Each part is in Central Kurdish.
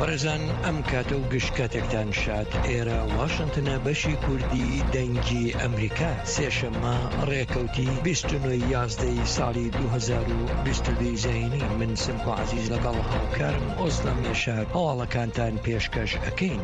بەڕێزان ئەم کاتە و گشتکاتێکتان شاد ئێرە واشنتنە بەشی کوردی دەنگی ئەمریکا سێشەممە ڕێکەوتی 29 ساڵی 2022 زەینی من سمکۆ عەزیز لەگەڵ هاوکارم ئۆزلە مێشاد هەواڵەکانتان پێشکەش ئەکەین.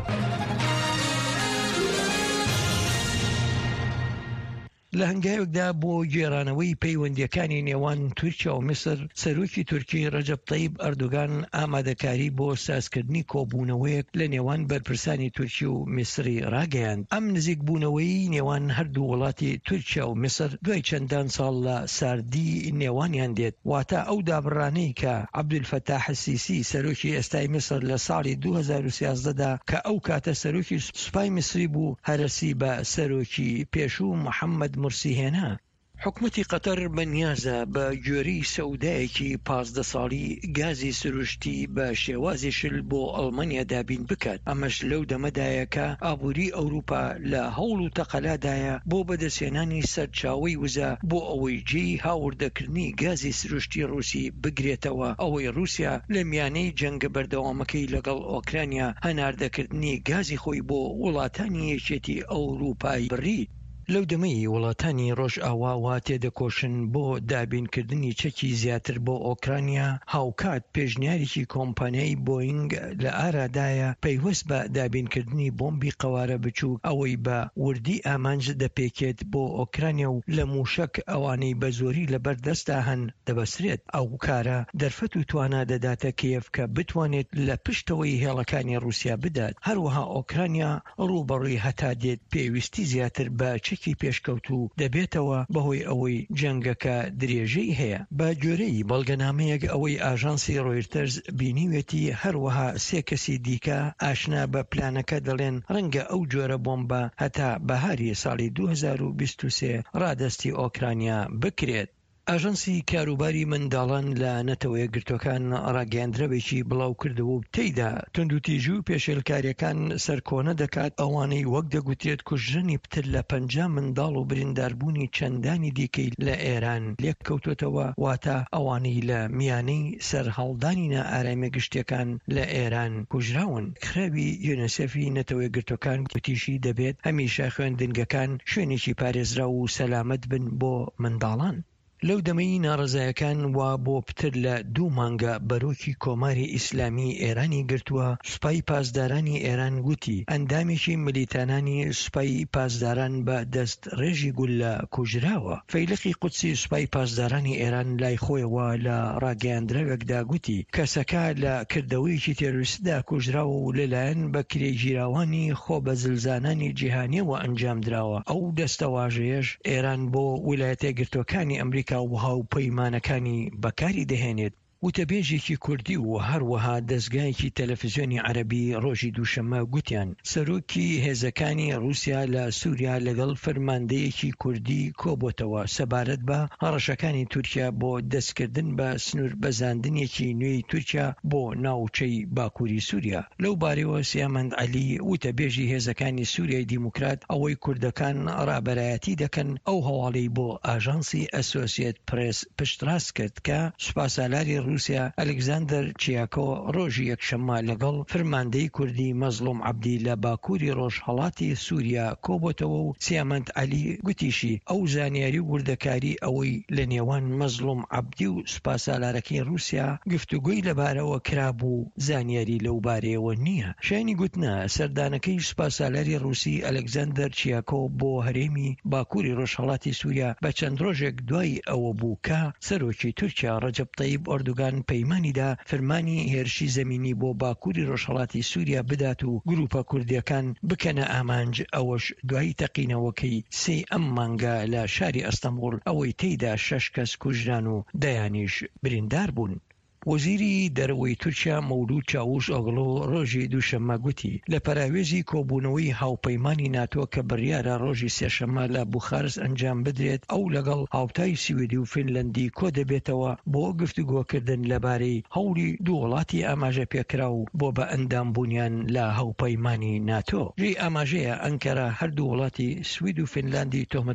لە هەنگاوێکدا بۆ گێڕانەوەی پەیوەندیەکانی نێوان تورکیا و میسر سەرۆکی تورکی ڕەجەب تەیب ئەردۆغان ئامادەکاری بۆ سازکردنی کۆبوونەوەیەک لە نێوان بەرپرسانی تورکی و میسری ڕاگەیاند. ئەم نزیکبوونەوەی نێوان هەردوو وڵاتی تورکیا و میسر دوای چەندان ساڵ لە ساردی نێوانیان دێت، واتە ئەو دابڕانەی کە عەبدولفەتاح السیسی سەرۆکی ئێستای میسر لە ساڵی 2013دا کە ئەو کاتە سەرۆکی سوپای میسری بوو هەرەسی بە سەرۆکی پێشوو محەممەد مرسی هێنا. حکومەتی قەتەر بەنیازە بە گوێرەی سەودایەکی 15 ساڵی گازی سروشتی بە شێوازی شل بۆ ئەڵمانیا دابین بکات. ئەمەش لەو دەمەدایە کە ئابووری ئەوروپا لە هەوڵ و تەقەلادایە بۆ بەدەستێنانی سەرچاوەی وزە بۆ ئەوەی جێی هاوردەکردنی گازی سروشتی ڕووسی بگرێتەوە، ئەوەی رووسیا لە میانەی جەنگە بەردەوامەکەی لەگەڵ ئۆکرانیا هەناردەکردنی گازی خۆی بۆ وڵاتانی یەکێتی ئەوروپای بڕی. لەو دەمەی وڵاتانی ڕۆژئاوا تێدەکۆشن بۆ دابینکردنی چەکی زیاتر بۆ ئۆکرانیا، هاوکات پێشنیارێکی کۆمپانیای بۆینگ لە ئارادایە پەیوەست بە دابینکردنی بۆمبی قەوارە بچووک ئەوەی بە وردی ئامانج دەپێکێت بۆ ئۆکرانیا و لە موشک ئەوانەی بە زۆری لەبەر دەستا هەن دەبەسرێت. ئەو کارە دەرفەت و توانا دەداتە کیف کە بتوانێت لە پشتەوەی هێڵەکانی رووسیا بدات. هەروەها ئۆکرانیا ڕووبەڕووی هەتا دێت پێویستی زیاتر بە چەکی پێشکەوتو دەبێتەوە بەهۆی ئەوەی جەنگەکە درێژەی هەیە. بە گوێرەی بەڵگەنامەیەک ئەوەی ئاژانسی ڕۆیتەرز بینیوێتی هەروەها 3 کەسی دیکە ئاشنا بە پلانەکە دەڵێن ڕەنگە ئەو جۆرە بۆمبە هەتا بەهاری ساڵی 2023 ڕادەستی ئۆکرانیا بکرێت. ئاژانسی کاروباری منداڵان لە نەتەوەیە گرتوەکان ڕاگەاندرەوێکی بڵاو کردەوە و تێیدا توندوتیژی و پێشێلکاریەکان سەرکۆنە دەکات ئەوانەی وەک دەگوترێت کوژرنی پتر لە 50 منداڵ و برینداربوونی چەندانی دیکەی لە ئێران لێککەوتوتەوە، واتە ئەوانەی لە میانەی سەرهەڵدانی نائارامە گشتیەکان لە ئێران کوژراون. خراوی یونیسێفی نەتەوەیە گرتوەکان گوتیشی دەبێت هەمیشە خوێندنگەکان شوێنێکی پارێزرا و سەلامەت بن بۆ منداڵان. لەو دەمەی ناڕزایەکان وا بۆ پتر لە 2 مانگە بەرۆکی کۆماری ئیسلامی ئێرانی گرتووە. سوپای پاسدارانی ئێران گوتی ئەندامێکی ملیتانانی سوپای پاسداران بە دەست ڕێژی گول لە کوژراوە. فەیلقی قودسی سوپای پاسدارانی ئێران لای خۆیەوە لە ڕاگەاندرەوێکدا گوتی کەسەکە لە کردەوەیەکی تێروریستدا کوژراوە و لەلایەن بەکرێگیراوانی خۆ بە زلزانانی جیهانیەوە ئەنجام دراوە. ئەو دەستەواژەیەش ئێران بۆ ویلایەتە یەکگرتووەکانی ئەمریکا و هاوپەیمانەکانی بەکاری دەهێنێت. وتەبێژێکی کوردی و هەروەها دەستگایەکی تەلەڤیزیۆنی عەرەبی ڕۆژی دووشەممە گوتیان سەرۆکی هێزەکانی رووسیا لە سووریا لەگەڵ فەرماندەیەکی کوردی کۆبووتەوە سەبارەت بە هەڕەشەکانی تورکیا بۆ دەستکردن بە سنوور بەزاندنێکی نوێی تورکیا بۆ ناوچەی باکووری سووریا. لەو بارەوە سیامەند عەلی وتەبێژی هێزەکانی سووریای دیموکرات ئەوەی کوردەکان ڕابەرایەتی دەکەن ئەو هەواڵەی بۆ ئاژانسی ئەسۆسیێت پرێس پشتڕاست کرد کە سوپاسالاری رووسیا ئەلێکزاندەر چیاکۆ ڕۆژی یەکشەممە لەگەڵ فەرماندەی کوردی مەزلوم عەبدی لە باکووری ڕۆژهەڵاتی سووریا کۆبووتەوە و سیامەند عەلی گوتیشی ئەو زانیاری و وردەکاری ئەوەی لە نێوان مەزلوم عەبدی و سوپاسالارەکەی رووسیا گفتوگۆی لەبارەوە کرابوو زانیاری لەو بارەیەوە نییە. شایانی گوتنە سەردانەکەی سوپاسالاری رووسی ئەلێکزاندەر چیاکۆ بۆ هەرێمی باکووری ڕۆژهەڵاتی سووریا بە چەند ڕۆژێک دوای ئەوە بوو کە سەرۆکی تورکیا ڕەجەب تەیب ئەردۆغان پەیمانیدا فەرمانی هێرشی زەمینی بۆ باکووری ڕۆژهەڵاتی سووریا بدات و گروپە کوردیەکان بکەنە ئامانج. ئەوەش دوای تەقینەوەکەی 3 ئەم مانگە لە شاری ئەستەمبوڵ ئەوەی تێیدا 6 کەس کوژران و دەیانیش بریندار بوون. وەزیری دەرەوەی تورکیا مەولود چاووش ئۆغڵۆ ڕۆژی دووشەممە گوتی لە پەراوێزی کۆبوونەوەی هاوپەیمانی ناتۆ کە بڕیارە ڕۆژی سێشەممە لە بوخارست ئەنجام بدرێت ئەو لەگەڵ هاوتای سویدی و فینلەندی کۆ دەبێتەوە بۆ گفتوگۆکردن لەبارەی هەوڵی دوو وڵاتی ئاماژە پێکرا و بۆ بە ئەندامبوونیان لە هاوپەیمانی ناتۆ. ژێی ئاماژەیە ئەنکەرە هەردوو وڵاتی سوید و فینلاندی تۆمەت